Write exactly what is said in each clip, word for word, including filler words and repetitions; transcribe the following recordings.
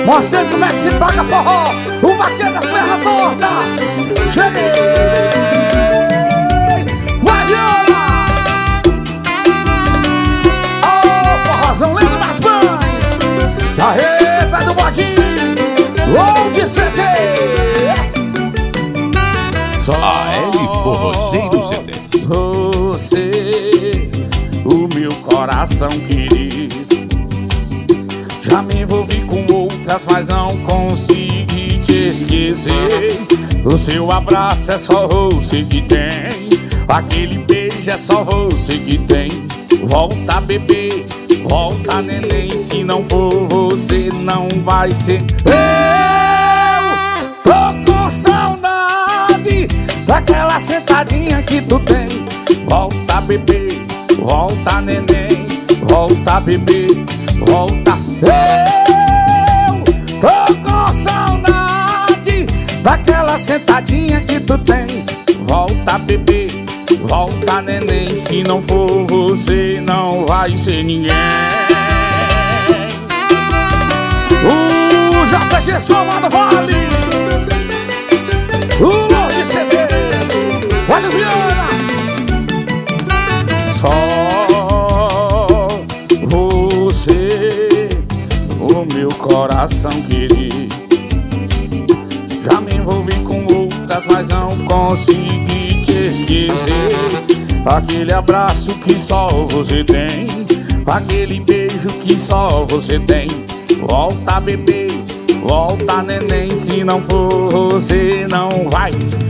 mostrando como é que se toca forró. O vaqueiro das pernas tortas. Cheguei. Vai, viola. Oh, forrozão lindo das mães. Carreta do bodinho. Ou de C D. Só a L Forrozeiro C D. Você, o meu coração querido, já me envolvi com outras, mas não consegui te esquecer. O seu abraço é só você que tem, aquele beijo é só você que tem. Volta, bebê, volta, neném, se não for você não vai ser. Eu tô com saudade daquela sentadinha que tu tem. Volta, bebê, volta, neném, volta, bebê, volta. Eu tô com saudade daquela sentadinha que tu tem. Volta, bebê, volta, neném, se não for você não vai ser ninguém. O J G Somado Vale, o Lorde C Ds, olha o Viana. Só você, o meu coração querido, já me envolvi com outras, mas não consegui te esquecer. Aquele abraço que só você tem, aquele beijo que só você tem. Volta, bebê, volta, neném, se não for você não vai.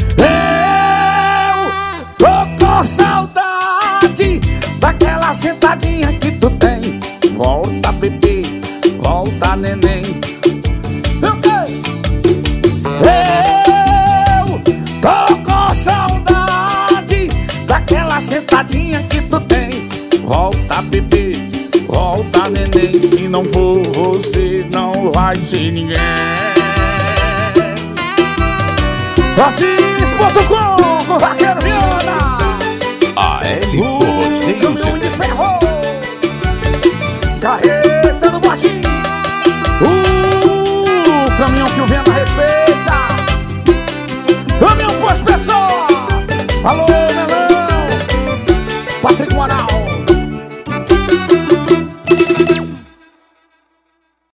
Eu tô com saudade daquela sentadinha que tu tem. Volta, bebê, volta, neném. Eu tô com saudade daquela sentadinha que tu tem. Volta, bebê, volta, neném, se não for você não vai ser ninguém. Assis ponto com, Vaqueiro Viana. A L